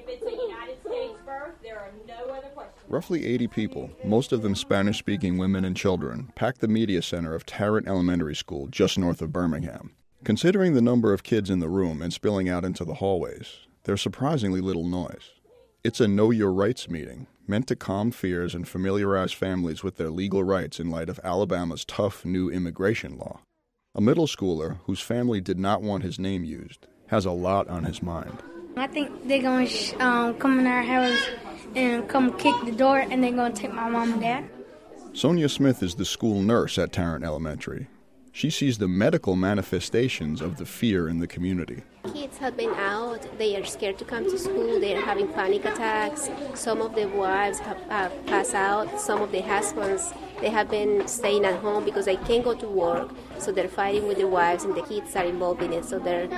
it's a United States birth, there are no other questions. Roughly 80 people, most of them Spanish-speaking women and children, packed the media center of Tarrant Elementary School just north of Birmingham. Considering the number of kids in the room and spilling out into the hallways, there's surprisingly little noise. It's a Know Your Rights meeting, meant to calm fears and familiarize families with their legal rights in light of Alabama's tough new immigration law. A middle schooler, whose family did not want his name used, has a lot on his mind. I think they're going to come in our house and come kick the door, and they're going to take my mom and dad. Sonia Smith is the school nurse at Tarrant Elementary. She sees the medical manifestations of the fear in the community. Kids have been out. They are scared to come to school. They are having panic attacks. Some of the wives have passed out. Some of the husbands, they have been staying at home because they can't go to work. So they're fighting with their wives, and the kids are involved in it. So they're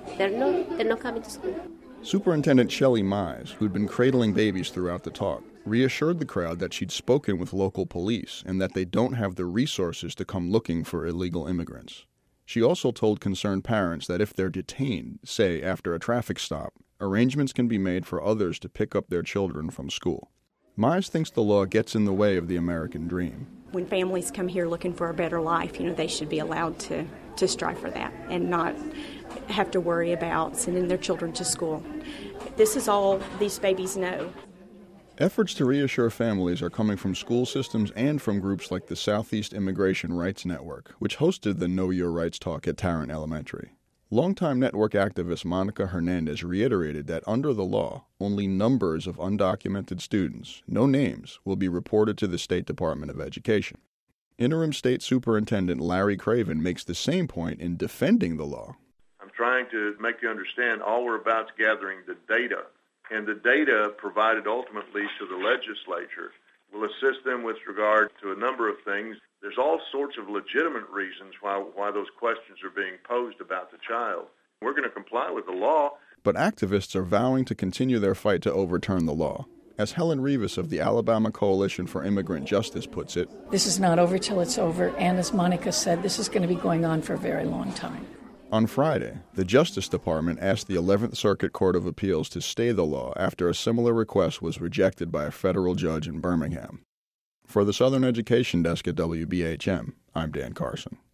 not coming to school. Superintendent Shelley Mize, who'd been cradling babies throughout the talk, reassured the crowd that she'd spoken with local police and that they don't have the resources to come looking for illegal immigrants. She also told concerned parents that if they're detained, say after a traffic stop, arrangements can be made for others to pick up their children from school. Mize thinks the law gets in the way of the American dream. When families come here looking for a better life, they should be allowed to strive for that and not have to worry about sending their children to school. This is all these babies know. Efforts to reassure families are coming from school systems and from groups like the Southeast Immigration Rights Network, which hosted the Know Your Rights talk at Tarrant Elementary. Longtime network activist Monica Hernandez reiterated that under the law, only numbers of undocumented students, no names, will be reported to the State Department of Education. Interim State Superintendent Larry Craven makes the same point in defending the law. I'm trying to make you understand all we're about is gathering the data. And the data provided ultimately to the legislature will assist them with regard to a number of things. There's all sorts of legitimate reasons why those questions are being posed about the child. We're going to comply with the law. But activists are vowing to continue their fight to overturn the law. As Helen Rivas of the Alabama Coalition for Immigrant Justice puts it, this is not over till it's over, and as Monica said, this is going to be going on for a very long time. On Friday, the Justice Department asked the 11th Circuit Court of Appeals to stay the law after a similar request was rejected by a federal judge in Birmingham. For the Southern Education Desk at WBHM, I'm Dan Carson.